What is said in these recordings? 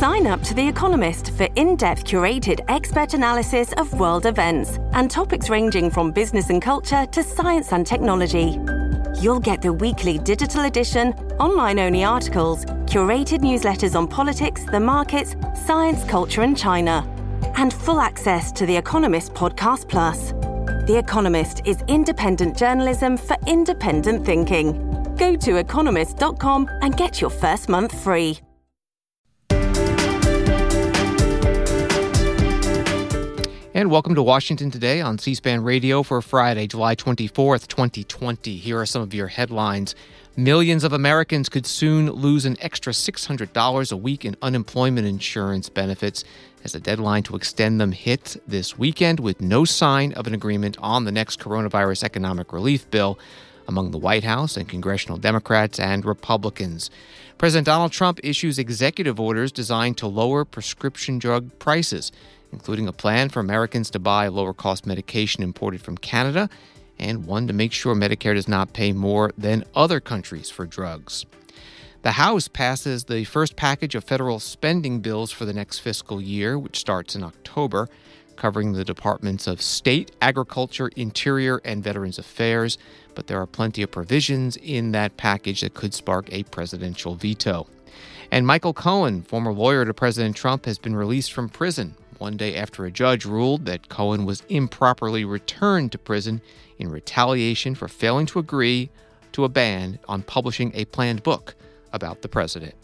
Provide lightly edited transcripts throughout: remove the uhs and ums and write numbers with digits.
Sign up to The Economist for in-depth curated expert analysis of world events and topics ranging from business and culture to science and technology. You'll get the weekly digital edition, online-only articles, curated newsletters on politics, the markets, science, culture and China, and full access to The Economist Podcast Plus. The Economist is independent journalism for independent thinking. Go to economist.com and get your first month free. And welcome to Washington Today on C-SPAN Radio for Friday, July 24th, 2020. Here are some of your headlines. Millions of Americans could soon lose an extra $600 a week in unemployment insurance benefits as the deadline to extend them hit this weekend, with no sign of an agreement on the next coronavirus economic relief bill among the White House and congressional Democrats and Republicans. President Donald Trump issues executive orders designed to lower prescription drug prices, including a plan for Americans to buy lower-cost medication imported from Canada and one to make sure Medicare does not pay more than other countries for drugs. The House passes the first package of federal spending bills for the next fiscal year, which starts in October, covering the Departments of State, Agriculture, Interior, and Veterans Affairs. But there are plenty of provisions in that package that could spark a presidential veto. And Michael Cohen, former lawyer to President Trump, has been released from prison one day after a judge ruled that Cohen was improperly returned to prison in retaliation for failing to agree to a ban on publishing a planned book about the president.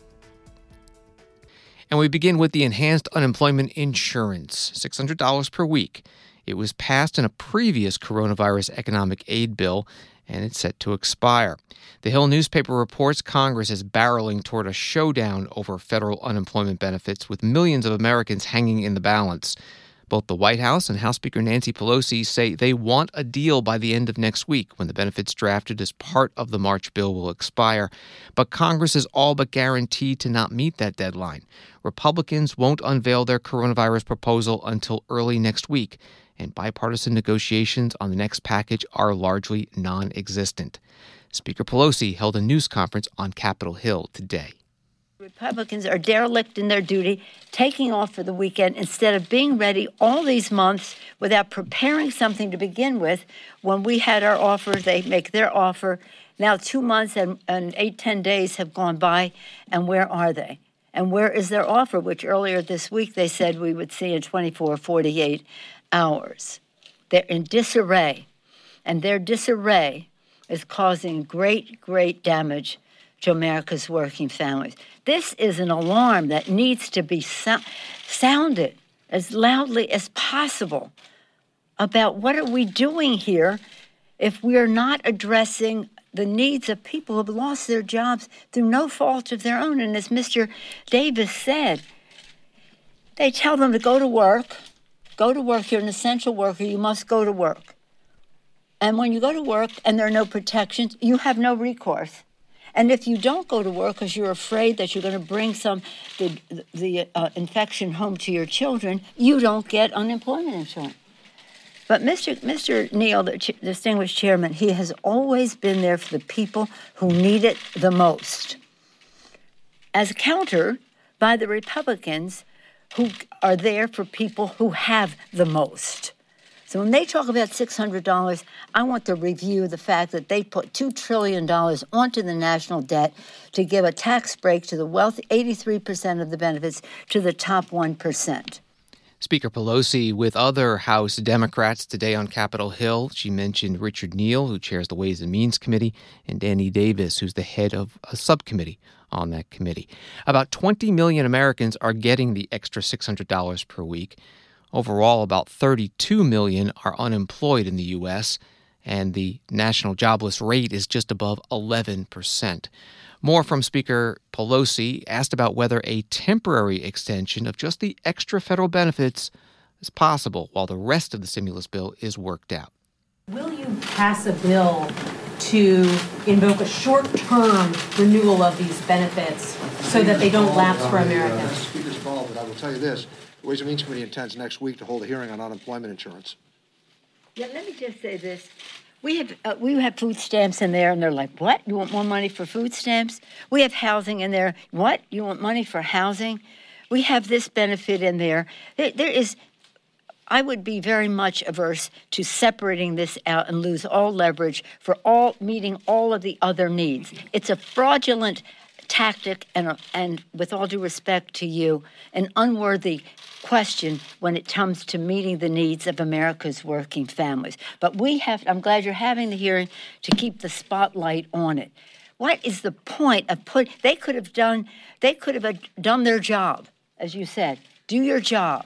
And we begin with the enhanced unemployment insurance, $600 per week. It was passed in a previous coronavirus economic aid bill, and it's set to expire. The Hill newspaper reports Congress is barreling toward a showdown over federal unemployment benefits, with millions of Americans hanging in the balance. Both the White House and House Speaker Nancy Pelosi say they want a deal by the end of next week, when the benefits drafted as part of the March bill will expire. But Congress is all but guaranteed to not meet that deadline. Republicans won't unveil their coronavirus proposal until early next week, and bipartisan negotiations on the next package are largely non-existent. Speaker Pelosi held a news conference on Capitol Hill today. Republicans are derelict in their duty, taking off for the weekend instead of being ready all these months without preparing something to begin with. When we had our offer, they make their offer. Now 2 months and 10 days have gone by, and where are they? And where is their offer, which earlier this week they said we would see in 24 or 48 hours? They're in disarray, and their disarray is causing great damage to America's working families. This is an alarm that needs to be sounded as loudly as possible about what are we doing here if we are not addressing the needs of people who have lost their jobs through no fault of their own. And as Mr. Davis said, they tell them to go to work. Go to work. You're an essential worker. You must go to work. And when you go to work and there are no protections, you have no recourse. And if you don't go to work because you're afraid that you're going to bring the infection home to your children, you don't get unemployment insurance. But Mr. Neal, the distinguished chairman, he has always been there for the people who need it the most, as countered by the Republicans who are there for people who have the most. So when they talk about $600, I want to review the fact that they put $2 trillion onto the national debt to give a tax break to the wealthy, 83% of the benefits to the top 1%. Speaker Pelosi with other House Democrats today on Capitol Hill. She mentioned Richard Neal, who chairs the Ways and Means Committee, and Danny Davis, who's the head of a subcommittee on that committee. About 20 million Americans are getting the extra $600 per week. Overall, about 32 million are unemployed in the U.S., and the national jobless rate is just above 11%. More from Speaker Pelosi, asked about whether a temporary extension of just the extra federal benefits is possible while the rest of the stimulus bill is worked out. Will you pass a bill to invoke a short-term renewal of these benefits so that they don't lapse for Americans? Speaker's involved, but I will tell you this. The Ways and Means Committee intends next week to hold a hearing on unemployment insurance. Yeah, let me just say this. We have food stamps in there, and they're like, what? You want more money for food stamps? We have housing in there. What? You want money for housing? We have this benefit in there. I would be very much averse to separating this out and lose all leverage for meeting all of the other needs. It's a fraudulent tactic and with all due respect to you, an unworthy question when it comes to meeting the needs of America's working families. But I'm glad you're having the hearing to keep the spotlight on it. What is the point of they could have done their job, as you said. Do your job.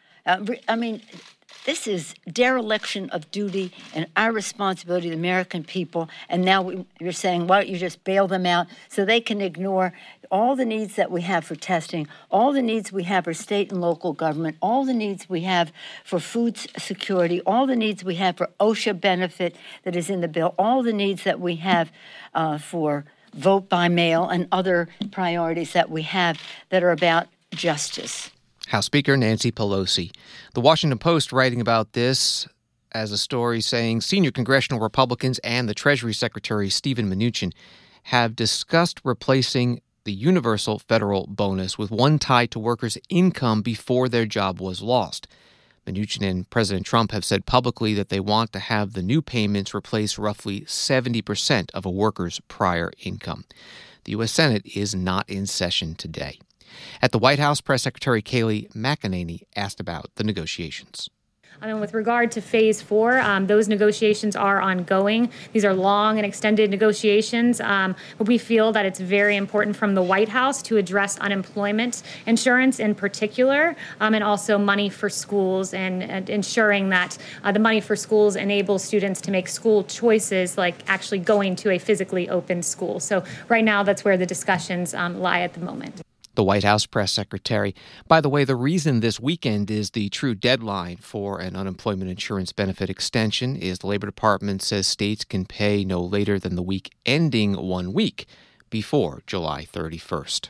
This is dereliction of duty and our responsibility to the American people. And now you're saying, why don't you just bail them out so they can ignore all the needs that we have for testing, all the needs we have for state and local government, all the needs we have for food security, all the needs we have for OSHA benefit that is in the bill, all the needs that we have for vote by mail and other priorities that we have that are about justice. House Speaker Nancy Pelosi. The Washington Post writing about this as a story saying senior congressional Republicans and the Treasury Secretary Steven Mnuchin have discussed replacing the universal federal bonus with one tied to workers' income before their job was lost. Mnuchin and President Trump have said publicly that they want to have the new payments replace roughly 70% of a worker's prior income. The U.S. Senate is not in session today. At the White House, Press Secretary Kayleigh McEnany asked about the negotiations. With regard to Phase 4, those negotiations are ongoing. These are long and extended negotiations, but we feel that it's very important from the White House to address unemployment insurance in particular, and also money for schools and ensuring that the money for schools enables students to make school choices like actually going to a physically open school. So right now, that's where the discussions lie at the moment. The White House press secretary. By the way, the reason this weekend is the true deadline for an unemployment insurance benefit extension is the Labor Department says states can pay no later than the week ending 1 week before July 31st.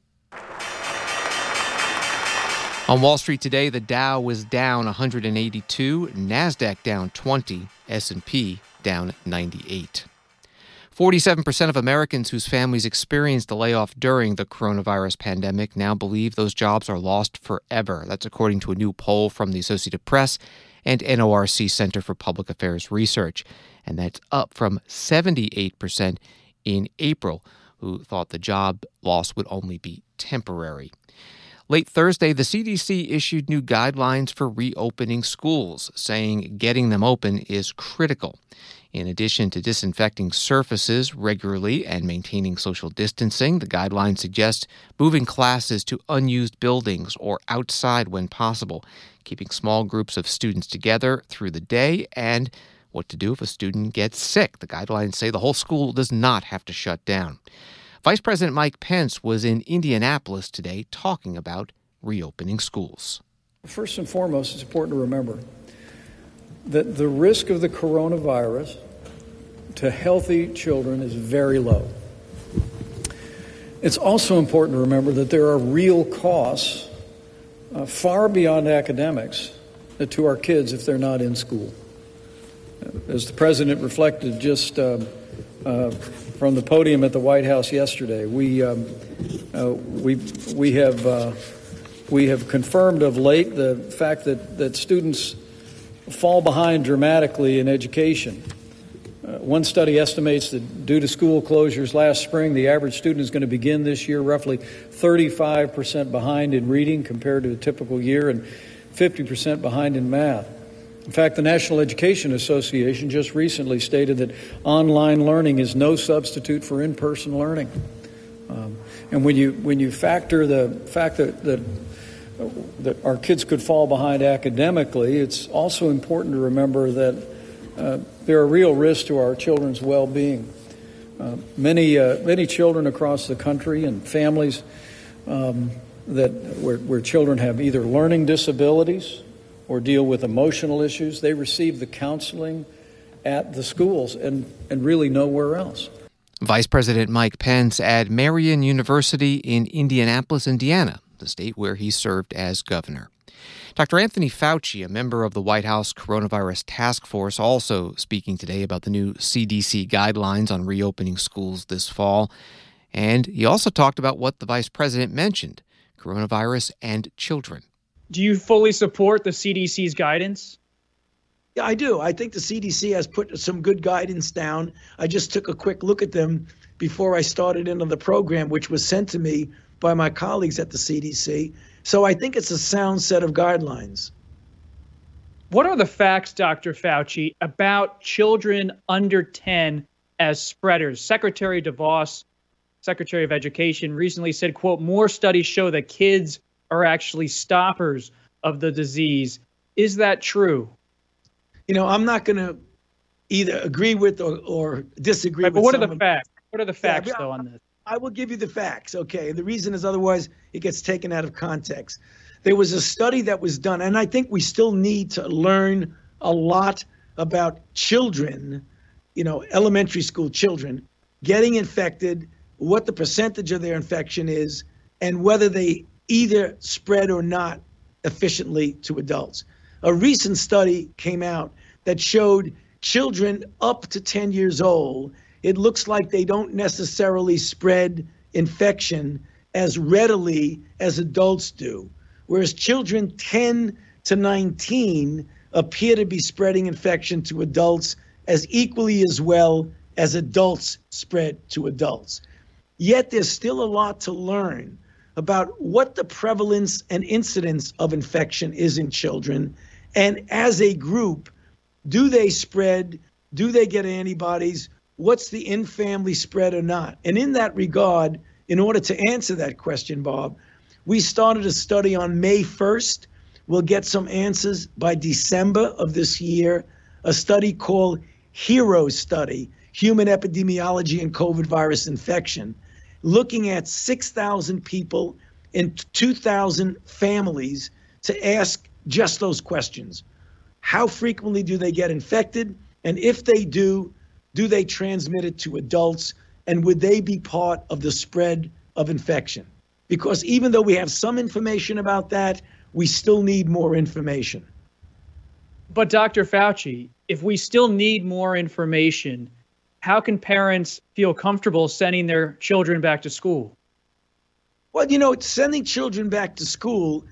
On Wall Street today, the Dow was down 182, NASDAQ down 20, S&P down 98. 47% of Americans whose families experienced a layoff during the coronavirus pandemic now believe those jobs are lost forever. That's according to a new poll from the Associated Press and NORC Center for Public Affairs Research. And that's up from 78% in April, who thought the job loss would only be temporary. Late Thursday, the CDC issued new guidelines for reopening schools, saying getting them open is critical. In addition to disinfecting surfaces regularly and maintaining social distancing, the guidelines suggest moving classes to unused buildings or outside when possible, keeping small groups of students together through the day, and what to do if a student gets sick. The guidelines say the whole school does not have to shut down. Vice President Mike Pence was in Indianapolis today talking about reopening schools. First and foremost, it's important to remember that the risk of the coronavirus to healthy children is very low. It's also important to remember that there are real costs far beyond academics to our kids if they're not in school. As the president reflected just from the podium at the White House yesterday, we have confirmed of late the fact that students fall behind dramatically in education. One study estimates that due to school closures last spring, the average student is going to begin this year roughly 35% behind in reading compared to a typical year and 50% behind in math. In fact, the National Education Association just recently stated that online learning is no substitute for in-person learning. And when you factor the fact that our kids could fall behind academically, it's also important to remember that there are real risks to our children's well-being. Many children across the country and families where children have either learning disabilities or deal with emotional issues, they receive the counseling at the schools and really nowhere else. Vice President Mike Pence at Marian University in Indianapolis, Indiana, the state where he served as governor. Dr. Anthony Fauci, a member of the White House Coronavirus Task Force, also speaking today about the new CDC guidelines on reopening schools this fall. And he also talked about what the vice president mentioned, coronavirus and children. Do you fully support the CDC's guidance? Yeah, I do. I think the CDC has put some good guidance down. I just took a quick look at them before I started into the program, which was sent to me by my colleagues at the CDC. So I think it's a sound set of guidelines. What are the facts, Dr. Fauci, about children under 10 as spreaders? Secretary DeVos, Secretary of Education, recently said, quote, more studies show that kids are actually stoppers of the disease. Is that true? You know, I'm not going to either agree with or disagree with but what someone. are the facts? What are the facts, though, on this? I will give you the facts, okay? The reason is otherwise it gets taken out of context. There was a study that was done, and I think we still need to learn a lot about children, you know, elementary school children, getting infected, what the percentage of their infection is, and whether they either spread or not efficiently to adults. A recent study came out that showed children up to 10 years old, it looks like they don't necessarily spread infection as readily as adults do, whereas children 10 to 19 appear to be spreading infection to adults as equally as well as adults spread to adults. Yet there's still a lot to learn about what the prevalence and incidence of infection is in children. And as a group, do they spread? Do they get antibodies? What's the in-family spread or not? And in that regard, in order to answer that question, Bob, we started a study on May 1st. We'll get some answers by December of this year, a study called HERO study, Human Epidemiology and COVID Virus Infection, looking at 6,000 people and 2,000 families to ask just those questions. How frequently do they get infected? And if they do they transmit it to adults? And would they be part of the spread of infection? Because even though we have some information about that, we still need more information. But Dr. Fauci, if we still need more information, how can parents feel comfortable sending their children back to school? Well, you know, sending children back to school,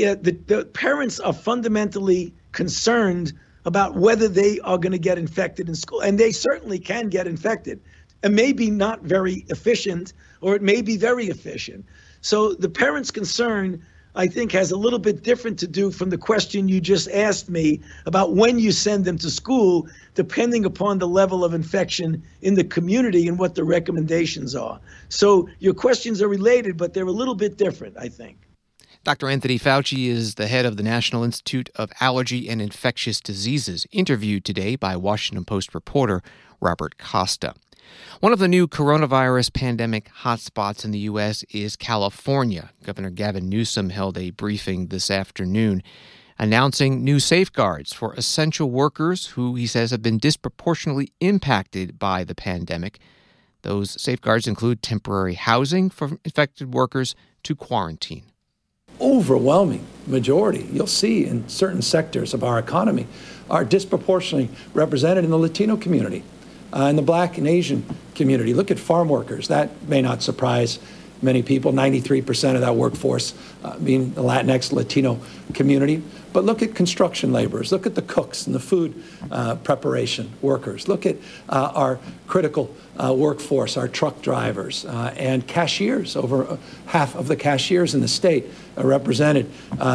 the parents are fundamentally concerned about whether they are going to get infected in school. And they certainly can get infected. It may be not very efficient, or it may be very efficient. So the parents' concern, I think, has a little bit different to do from the question you just asked me about when you send them to school, depending upon the level of infection in the community and what the recommendations are. So your questions are related, but they're a little bit different, I think. Dr. Anthony Fauci is the head of the National Institute of Allergy and Infectious Diseases, interviewed today by Washington Post reporter Robert Costa. One of the new coronavirus pandemic hotspots in the U.S. is California. Governor Gavin Newsom held a briefing this afternoon announcing new safeguards for essential workers who, he says, have been disproportionately impacted by the pandemic. Those safeguards include temporary housing for infected workers to quarantine. Overwhelming majority, you'll see in certain sectors of our economy, are disproportionately represented in the Latino community, in the Black and Asian community. Look at farm workers. That may not surprise many people, 93% of that workforce being the Latinx Latino community. But look at construction laborers. Look at the cooks and the food preparation workers. Look at our critical workforce, our truck drivers and cashiers. Over half of the cashiers in the state are represented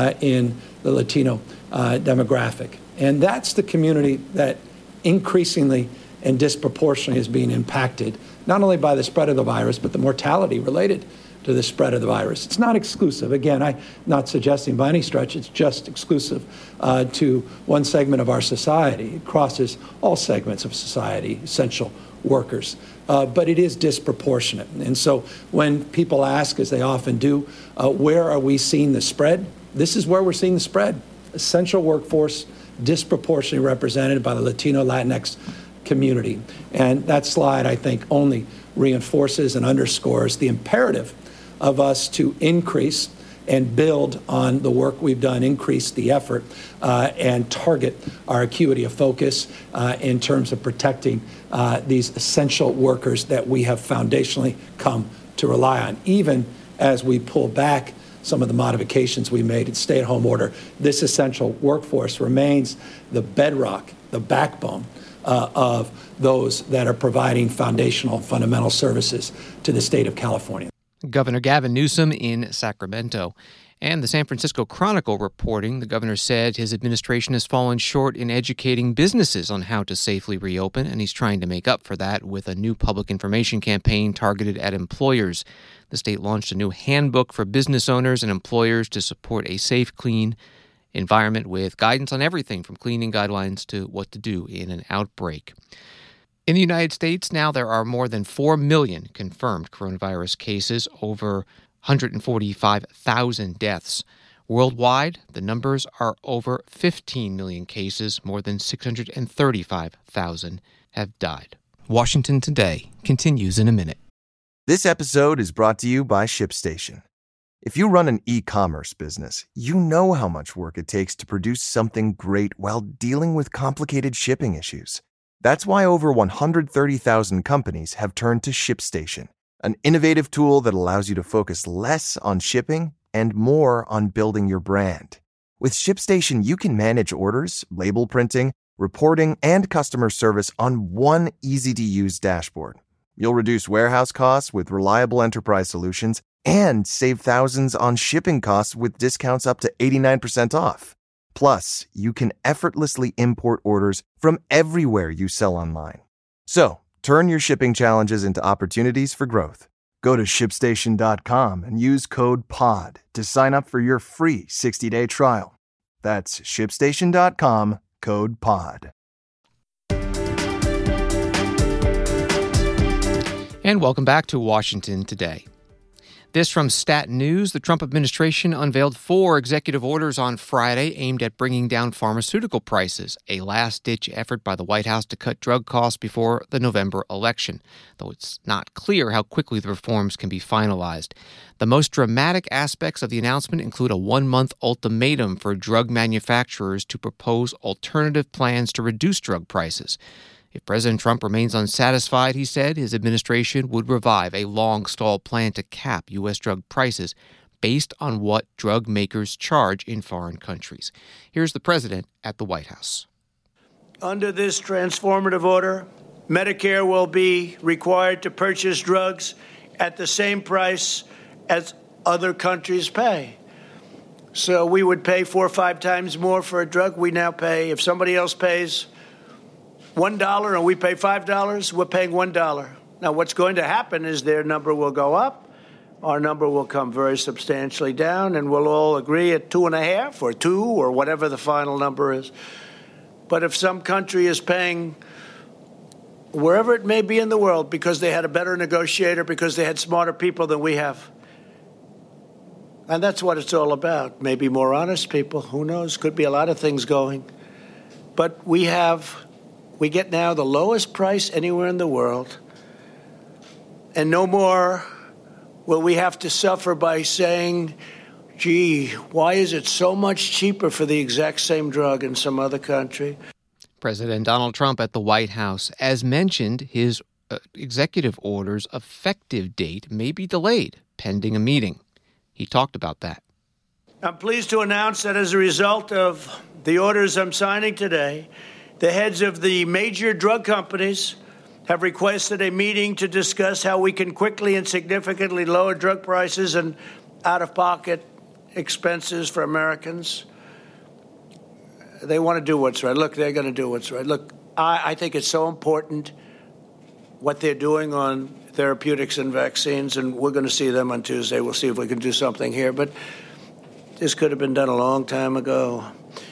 in the Latino demographic. And that's the community that increasingly and disproportionately is being impacted, not only by the spread of the virus, but the mortality related to the spread of the virus. It's not exclusive. Again, I'm not suggesting by any stretch it's just exclusive to one segment of our society. It crosses all segments of society, essential workers. But it is disproportionate. And so when people ask, as they often do, where are we seeing the spread? This is where we're seeing the spread. Essential workforce, disproportionately represented by the Latino, Latinx community. And that slide, I think, only reinforces and underscores the imperative of us to increase and build on the work we've done, increase the effort, and target our acuity of focus in terms of protecting these essential workers that we have foundationally come to rely on, even as we pull back some of the modifications we made in stay-at-home order, this essential workforce remains the bedrock, the backbone of those that are providing foundational, fundamental services to the state of California. Governor Gavin Newsom in Sacramento. And the San Francisco Chronicle reporting, the governor said his administration has fallen short in educating businesses on how to safely reopen, and he's trying to make up for that with a new public information campaign targeted at employers. The state launched a new handbook for business owners and employers to support a safe, clean environment with guidance on everything from cleaning guidelines to what to do in an outbreak. In the United States, now there are more than 4 million confirmed coronavirus cases, over 145,000 deaths. Worldwide, the numbers are over 15 million cases. More than 635,000 have died. Washington Today continues in a minute. This episode is brought to you by ShipStation. If you run an e-commerce business, you know how much work it takes to produce something great while dealing with complicated shipping issues. That's why over 130,000 companies have turned to ShipStation, an innovative tool that allows you to focus less on shipping and more on building your brand. With ShipStation, you can manage orders, label printing, reporting, and customer service on one easy-to-use dashboard. You'll reduce warehouse costs with reliable enterprise solutions and save thousands on shipping costs with discounts up to 89% off. Plus, you can effortlessly import orders from everywhere you sell online. So, turn your shipping challenges into opportunities for growth. Go to ShipStation.com and use code POD to sign up for your free 60-day trial. That's ShipStation.com, code POD. And welcome back to Washington Today. This from Stat News. The Trump administration unveiled 4 executive orders on Friday aimed at bringing down pharmaceutical prices, a last-ditch effort by the White House to cut drug costs before the November election, though it's not clear how quickly the reforms can be finalized. The most dramatic aspects of the announcement include a 1-month ultimatum for drug manufacturers to propose alternative plans to reduce drug prices. If President Trump remains unsatisfied, he said, his administration would revive a long-stalled plan to cap U.S. drug prices based on what drug makers charge in foreign countries. Here's the president at the White House. Under this transformative order, Medicare will be required to purchase drugs at the same price as other countries pay. So we would pay 4 or 5 times more for a drug. We now pay, if somebody else pays $1 and we pay $5, we're paying $1. Now, what's going to happen is their number will go up, our number will come very substantially down, and we'll all agree at 2.5 or 2 or whatever the final number is. But if some country is paying, wherever it may be in the world, because they had a better negotiator, because they had smarter people than we have, and that's what it's all about, maybe more honest people, who knows, could be a lot of things going. But we get now the lowest price anywhere in the world, and no more will we have to suffer by saying, gee, why is it so much cheaper for the exact same drug in some other country? President Donald Trump at the White House. As mentioned, his executive order's effective date may be delayed pending a meeting. He talked about that. I'm pleased to announce that as a result of the orders I'm signing today, the heads of the major drug companies have requested a meeting to discuss how we can quickly and significantly lower drug prices and out-of-pocket expenses for Americans. They want to do what's right. Look, they're going to do what's right. Look, I think it's so important what they're doing on therapeutics and vaccines, and we're going to see them on Tuesday. We'll see if we can do something here. But this could have been done a long time ago.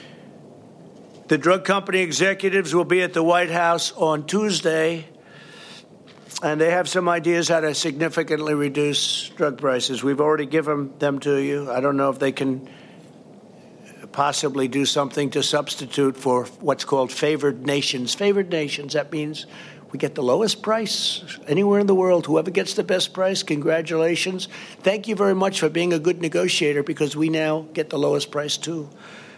The drug company executives will be at the White House on Tuesday, and they have some ideas how to significantly reduce drug prices. We've already given them to you. I don't know if they can possibly do something to substitute for what's called favored nations. Favored nations, that means we get the lowest price anywhere in the world. Whoever gets the best price, congratulations. Thank you very much for being a good negotiator, because we now get the lowest price too.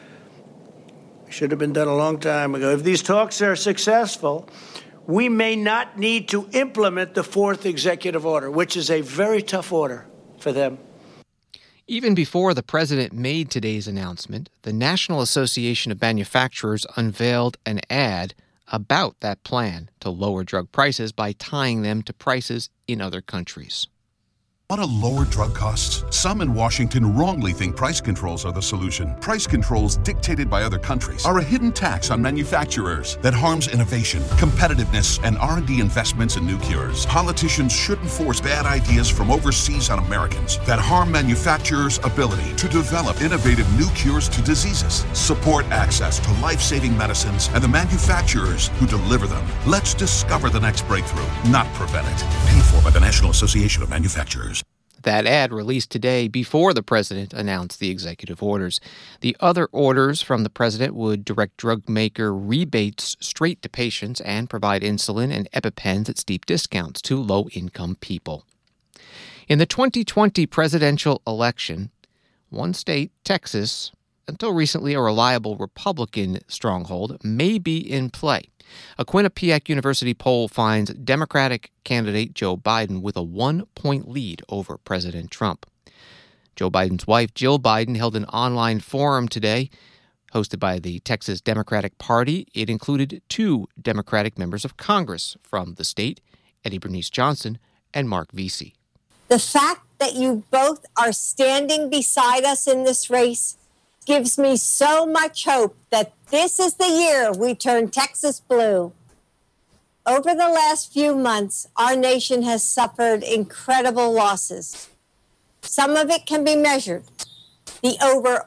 Should have been done a long time ago. If these talks are successful, we may not need to implement the 4th executive order, which is a very tough order for them. Even before the president made today's announcement, the National Association of Manufacturers unveiled an ad about that plan to lower drug prices by tying them to prices in other countries. Want to lower drug costs? Some in Washington wrongly think price controls are the solution. Price controls dictated by other countries are a hidden tax on manufacturers that harms innovation, competitiveness, and R&D investments in new cures. Politicians shouldn't force bad ideas from overseas on Americans that harm manufacturers' ability to develop innovative new cures to diseases. Support access to life-saving medicines and the manufacturers who deliver them. Let's discover the next breakthrough, not prevent it. Paid for by the National Association of Manufacturers. That ad released today before the president announced the executive orders. The other orders from the president would direct drug maker rebates straight to patients and provide insulin and EpiPens at steep discounts to low-income people. In the 2020 presidential election, one state, Texas, until recently a reliable Republican stronghold, may be in play. A Quinnipiac University poll finds Democratic candidate Joe Biden with a 1-point lead over President Trump. Joe Biden's wife, Jill Biden, held an online forum today hosted by the Texas Democratic Party. It included 2 Democratic members of Congress from the state, Eddie Bernice Johnson and Mark Vesey. The fact that you both are standing beside us in this race gives me so much hope that this is the year we turn Texas blue. Over the last few months, our nation has suffered incredible losses. Some of it can be measured. The over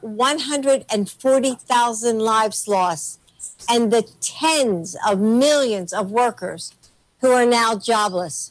140,000 lives lost and the tens of millions of workers who are now jobless.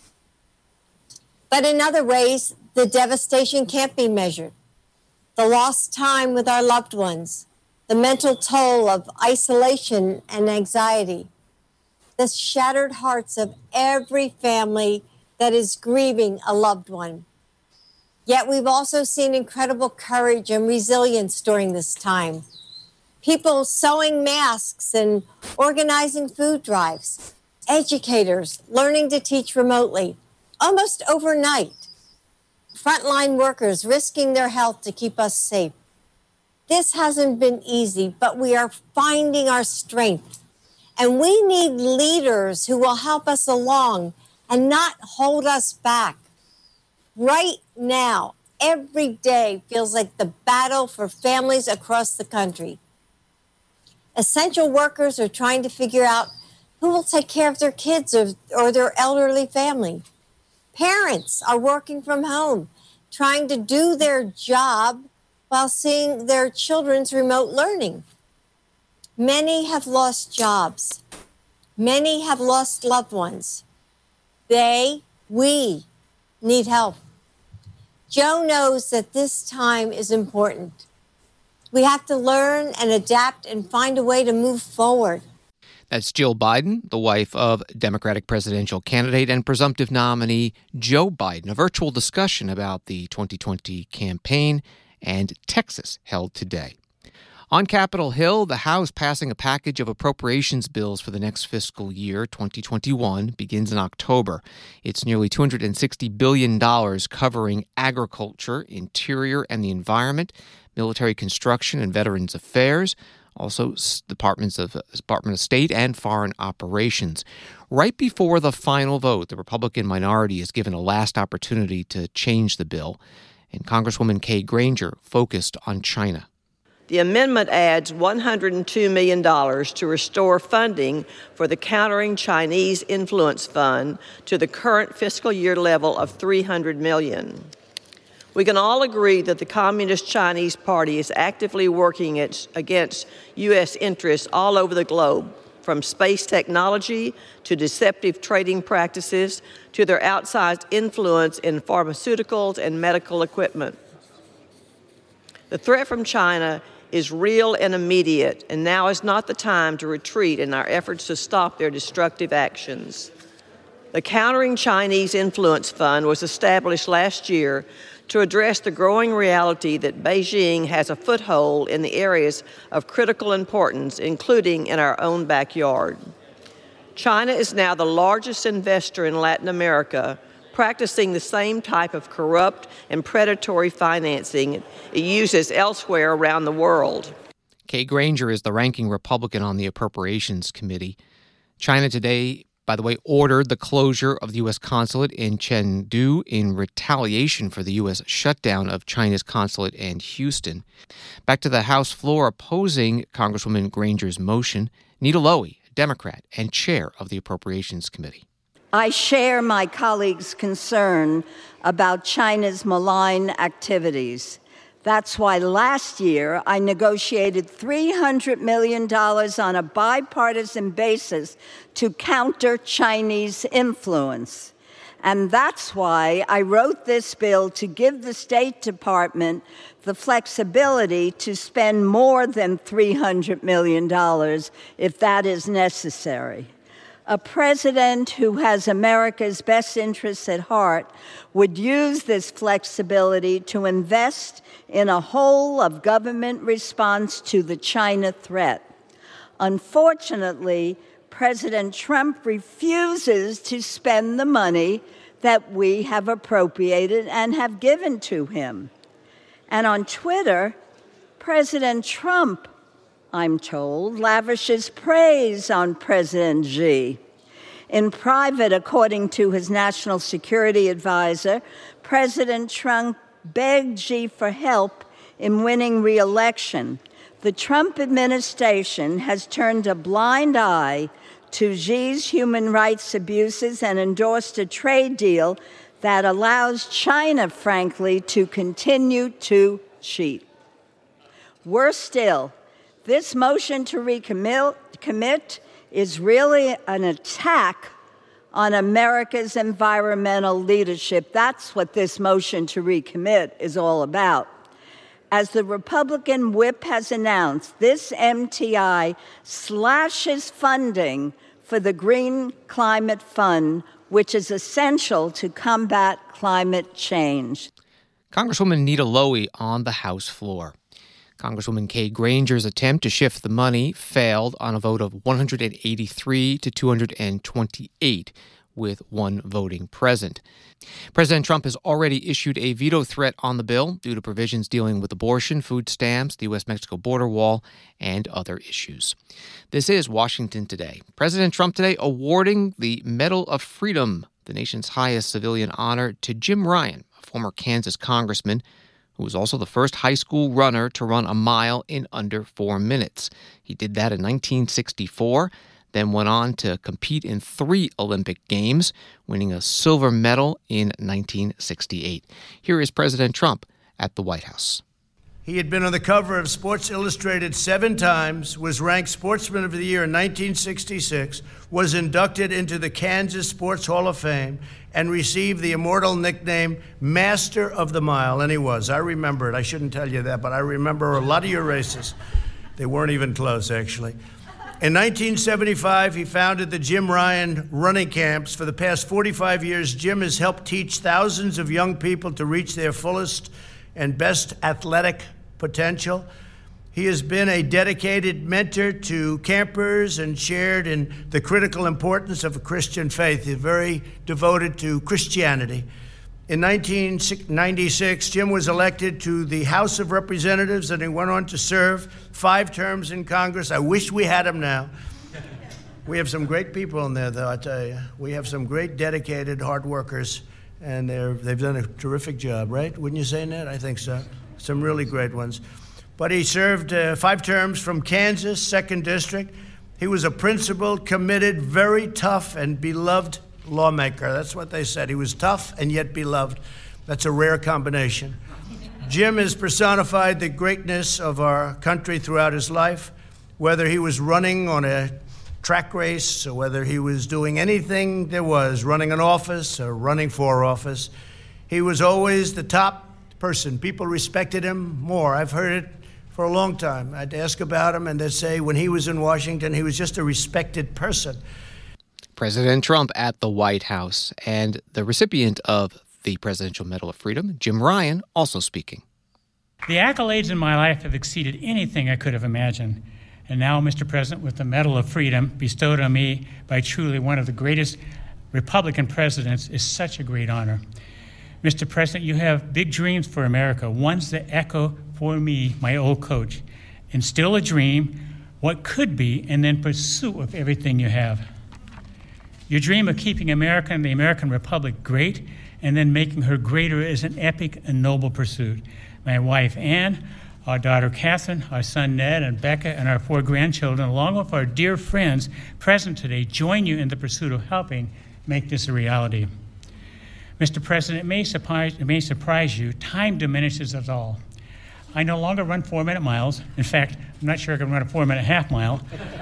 But in other ways, the devastation can't be measured. The lost time with our loved ones, the mental toll of isolation and anxiety, the shattered hearts of every family that is grieving a loved one. Yet we've also seen incredible courage and resilience during this time. People sewing masks and organizing food drives, educators learning to teach remotely, almost overnight. Frontline workers risking their health to keep us safe. This hasn't been easy, but we are finding our strength. And we need leaders who will help us along and not hold us back. Right now, every day feels like the battle for families across the country. Essential workers are trying to figure out who will take care of their kids or their elderly family. Parents are working from home, trying to do their job while seeing their children's remote learning. Many have lost jobs. Many have lost loved ones. We need help. Joe knows that this time is important. We have to learn and adapt and find a way to move forward. That's Jill Biden, the wife of Democratic presidential candidate and presumptive nominee Joe Biden. A virtual discussion about the 2020 campaign and Texas held today. On Capitol Hill, the House passing a package of appropriations bills for the next fiscal year, 2021, begins in October. It's nearly $260 billion covering agriculture, interior and the environment, military construction and veterans affairs, also Department of State and Foreign Operations. Right before the final vote, the Republican minority is given a last opportunity to change the bill, and Congresswoman Kay Granger focused on China. The amendment adds $102 million to restore funding for the Countering Chinese Influence Fund to the current fiscal year level of $300 million. We can all agree that the Communist Chinese Party is actively working against U.S. interests all over the globe, from space technology to deceptive trading practices to their outsized influence in pharmaceuticals and medical equipment. The threat from China is real and immediate, and now is not the time to retreat in our efforts to stop their destructive actions. The Countering Chinese Influence Fund was established last year to address the growing reality that Beijing has a foothold in the areas of critical importance, including in our own backyard. China is now the largest investor in Latin America, practicing the same type of corrupt and predatory financing it uses elsewhere around the world. Kay Granger is the ranking Republican on the Appropriations Committee. China today, by the way, ordered the closure of the U.S. consulate in Chengdu in retaliation for the U.S. shutdown of China's consulate in Houston. Back to the House floor opposing Congresswoman Granger's motion, Nita Lowey, Democrat and chair of the Appropriations Committee. I share my colleagues' concern about China's malign activities. That's why last year I negotiated $300 million on a bipartisan basis to counter Chinese influence. And that's why I wrote this bill to give the State Department the flexibility to spend more than $300 million if that is necessary. A president who has America's best interests at heart would use this flexibility to invest in a whole of government response to the China threat. Unfortunately, President Trump refuses to spend the money that we have appropriated and have given to him. And on Twitter, President Trump, I'm told, lavishes praise on President Xi. In private, according to his national security advisor, President Trump begged Xi for help in winning re-election. The Trump administration has turned a blind eye to Xi's human rights abuses and endorsed a trade deal that allows China, frankly, to continue to cheat. Worse still, this motion to recommit is really an attack on America's environmental leadership. That's what this motion to recommit is all about. As the Republican whip has announced, this MTI slashes funding for the Green Climate Fund, which is essential to combat climate change. Congresswoman Nita Lowey on the House floor. Congresswoman Kay Granger's attempt to shift the money failed on a vote of 183 to 228, with one voting present. President Trump has already issued a veto threat on the bill due to provisions dealing with abortion, food stamps, the U.S.-Mexico border wall, and other issues. This is Washington Today. President Trump today awarding the Medal of Freedom, the nation's highest civilian honor, to Jim Ryan, a former Kansas congressman, who was also the first high school runner to run a mile in under 4 minutes. He did that in 1964, then went on to compete in 3 Olympic Games, winning a silver medal in 1968. Here is President Trump at the White House. He had been on the cover of Sports Illustrated 7 times, was ranked Sportsman of the Year in 1966, was inducted into the Kansas Sports Hall of Fame, and received the immortal nickname Master of the Mile. And he was. I remember it. I shouldn't tell you that, but I remember a lot of your races. They weren't even close, actually. In 1975, he founded the Jim Ryan running camps. For the past 45 years, Jim has helped teach thousands of young people to reach their fullest and best athletic potential. He has been a dedicated mentor to campers and shared in the critical importance of a Christian faith. He's very devoted to Christianity. In 1996, Jim was elected to the House of Representatives, and he went on to serve 5 terms in Congress. I wish we had him now. We have some great people in there, though, I tell you. We have some great, dedicated, hard workers, and they've done a terrific job, right? Wouldn't you say, Ned? I think so. Some really great ones. But he served 5 terms from Kansas, 2nd District. He was a principled, committed, very tough, and beloved lawmaker. That's what they said. He was tough and yet beloved. That's a rare combination. Jim has personified the greatness of our country throughout his life, whether he was running on a track race or whether he was doing anything there was, running an office or running for office. He was always the top person. People respected him more. I've heard it for a long time. I'd ask about him, and they'd say when he was in Washington, he was just a respected person. President Trump at the White House, and the recipient of the Presidential Medal of Freedom, Jim Ryan, also speaking. The accolades in my life have exceeded anything I could have imagined. And now, Mr. President, with the Medal of Freedom bestowed on me by truly one of the greatest Republican presidents is such a great honor. Mr. President, you have big dreams for America, ones that echo for me, my old coach. Instill a dream, what could be, and then pursue of everything you have. Your dream of keeping America and the American Republic great and then making her greater is an epic and noble pursuit. My wife, Ann, our daughter, Catherine, our son, Ned, and Becca, and our 4 grandchildren, along with our dear friends present today, join you in the pursuit of helping make this a reality. Mr. President, it may surprise you, time diminishes us all. I no longer run 4-minute miles. In fact, I'm not sure I can run a 4-minute half mile.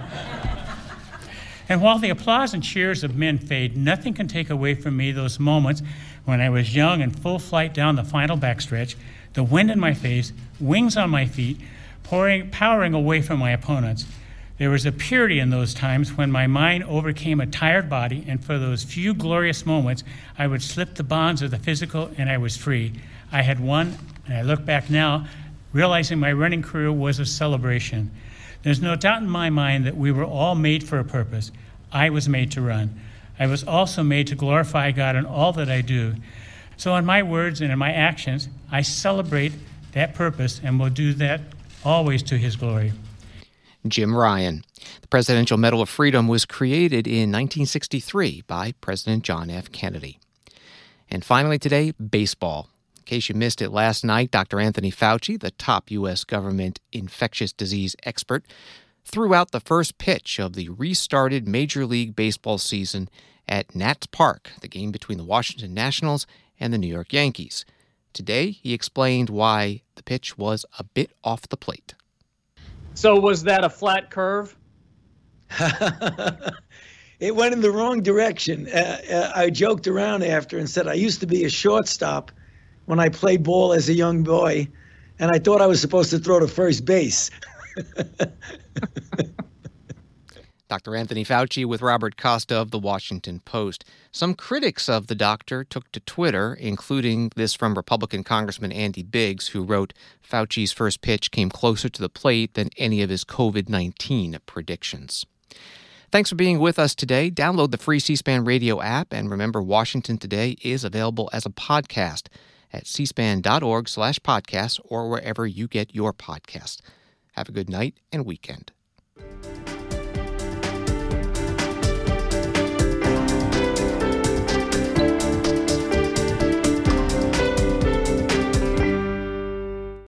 And while the applause and cheers of men fade, nothing can take away from me those moments when I was young and full flight down the final backstretch, the wind in my face, wings on my feet, powering away from my opponents. There was a purity in those times when my mind overcame a tired body, and for those few glorious moments, I would slip the bonds of the physical and I was free. I had won, and I look back now, realizing my running career was a celebration. There's no doubt in my mind that we were all made for a purpose. I was made to run. I was also made to glorify God in all that I do. So in my words and in my actions, I celebrate that purpose and will do that always to His glory. Jim Ryan. The Presidential Medal of Freedom was created in 1963 by President John F. Kennedy. And finally today, baseball. In case you missed it last night, Dr. Anthony Fauci, the top U.S. government infectious disease expert, threw out the first pitch of the restarted Major League Baseball season at Nats Park, the game between the Washington Nationals and the New York Yankees. Today, he explained why the pitch was a bit off the plate. So was that a flat curve? It went in the wrong direction. I joked around after and said I used to be a shortstop when I played ball as a young boy, and I thought I was supposed to throw to first base. Dr. Anthony Fauci with Robert Costa of The Washington Post. Some critics of the doctor took to Twitter, including this from Republican Congressman Andy Biggs, who wrote, Fauci's first pitch came closer to the plate than any of his COVID-19 predictions. Thanks for being with us today. Download the free C-SPAN radio app, and remember, Washington Today is available as a podcast at cspan.org/podcasts or wherever you get your podcasts. Have a good night and weekend.